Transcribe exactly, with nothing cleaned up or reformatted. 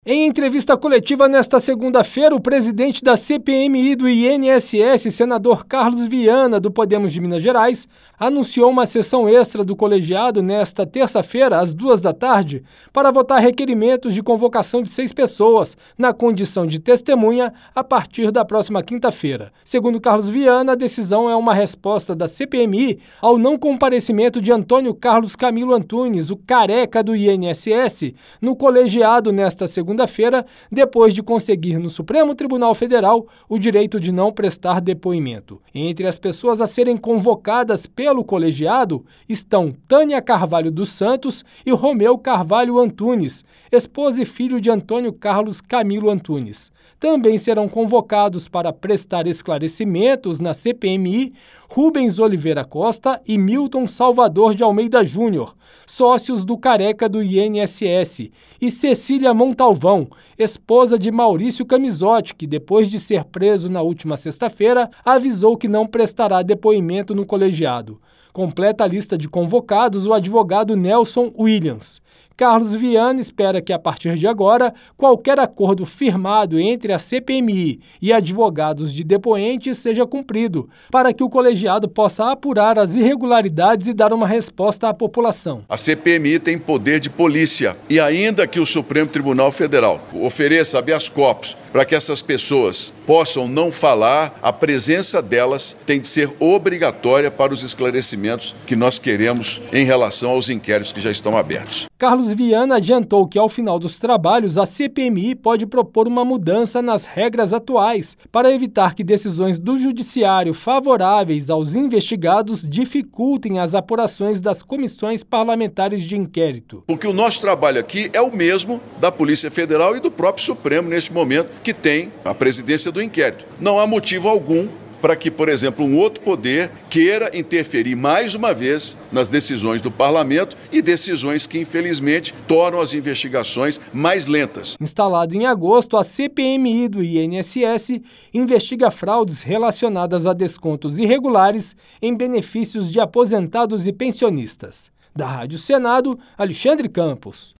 Em entrevista coletiva nesta segunda-feira, o presidente da C P M I do I N S S, senador Carlos Viana, do Podemos de Minas Gerais, anunciou uma sessão extra do colegiado nesta terça-feira, às duas da tarde, para votar requerimentos de convocação de seis pessoas, na condição de testemunha, a partir da próxima quinta-feira. Segundo Carlos Viana, a decisão é uma resposta da C P M I ao não comparecimento de Antônio Carlos Camilo Antunes, o careca do I N S S, no colegiado nesta segunda segunda-feira, depois de conseguir no Supremo Tribunal Federal o direito de não prestar depoimento. Entre as pessoas a serem convocadas pelo colegiado estão Tânia Carvalho dos Santos e Romeu Carvalho Antunes, esposa e filho de Antônio Carlos Camilo Antunes. Também serão convocados para prestar esclarecimentos na C P M I Rubens Oliveira Costa e Milton Salvador de Almeida Júnior, sócios do careca do I N S S, e Cecília Montalvão, esposa de Maurício Camisotti, que depois de ser preso na última sexta-feira, avisou que não prestará depoimento no colegiado. Completa a lista de convocados o advogado Nelson Williams. Carlos Viana espera que, a partir de agora, qualquer acordo firmado entre a C P M I e advogados de depoentes seja cumprido, para que o colegiado possa apurar as irregularidades e dar uma resposta à população. A C P M I tem poder de polícia e ainda que o Supremo Tribunal Federal ofereça habeas corpus para que essas pessoas possam não falar, a presença delas tem de ser obrigatória para os esclarecimentos que nós queremos em relação aos inquéritos que já estão abertos. Carlos Viana adiantou que, ao final dos trabalhos, a C P M I pode propor uma mudança nas regras atuais para evitar que decisões do Judiciário favoráveis aos investigados dificultem as apurações das comissões parlamentares de inquérito. Porque o nosso trabalho aqui é o mesmo da Polícia Federal e do próprio Supremo, neste momento, que tem a presidência do inquérito. Não há motivo algum para que, por exemplo, um outro poder queira interferir mais uma vez nas decisões do parlamento e decisões que, infelizmente, tornam as investigações mais lentas. Instalada em agosto, a C P M I do I N S S investiga fraudes relacionadas a descontos irregulares em benefícios de aposentados e pensionistas. Da Rádio Senado, Alexandre Campos.